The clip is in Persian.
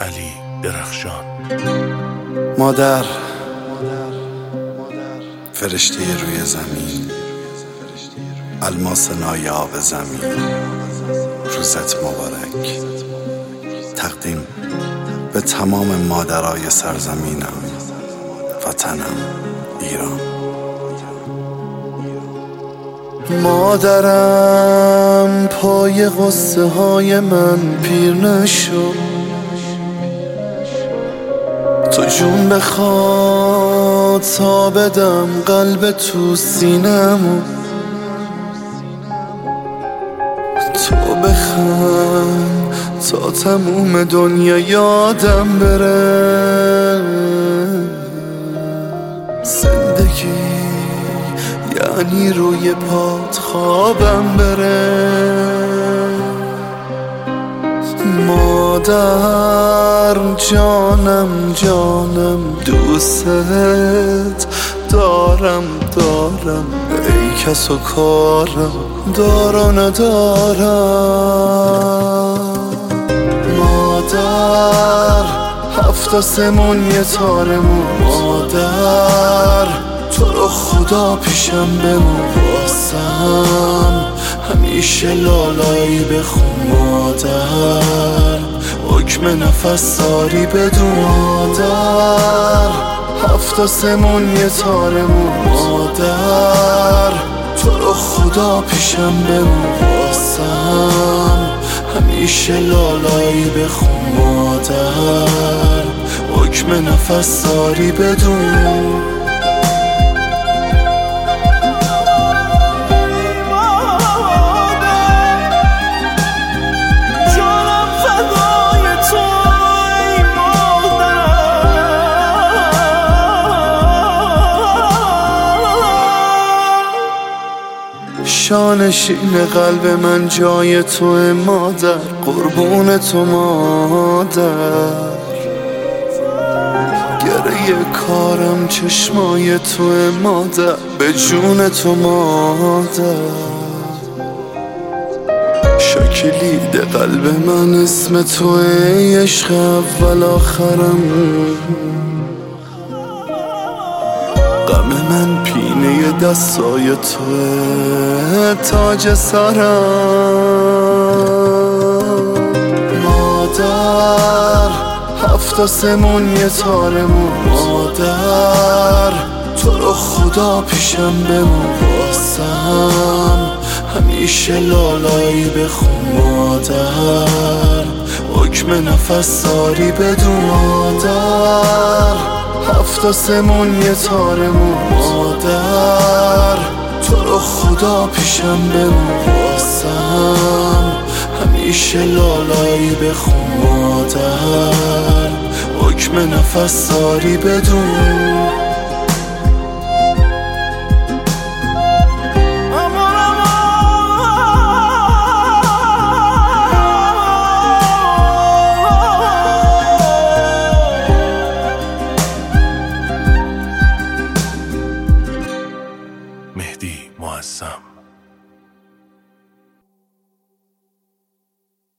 علی درخشان. مادر، فرشته روی زمین، الماس نایاب زمین، روزت مبارک. تقدیم به تمام مادرای سرزمینم، وطنم ایران. مادرم پای قصه های من پیر نشو، تو جون بخواد تا بدم قلب تو سینمو، تو بخند تا تموم دنیا یادم بره. زندگی یعنی روی پات خوابم بره. مادر جانم جانم دوست دارم ای کس و کارم دارا ندارم. مادر 7 آسمون یه تارمون، مادر تو رو خدا پیشم بمون، واسم همیشه لالایی بخون. مادر حکم نفس داری بدون، مادر 7 آسمون یه تارمون، مادر تو رو خدا پیشم بمون، واسم همیشه لالایی بخون. مادر حکم نفس داری بدون. شانشین قلب من جای توه مادر، قربون تو مادر. گره کارم چشمای توه مادر، به جون تو مادر. شکلید قلب من اسم توه، عشق اول آخرم. غم من پینه دستای توه، تاج سرم. مادر 7 آسمون یه تارمون، مادر تو رو خدا پیشم بمون، واسم همیشه لالایی بخون. مادر حکم نفس داری بدون، مادر 7 آسمون یه تارمون، مادر تو رو خدا پیشم بمون، واسم همیشه لالایی بخون. مادر حکم نفس داری بدون.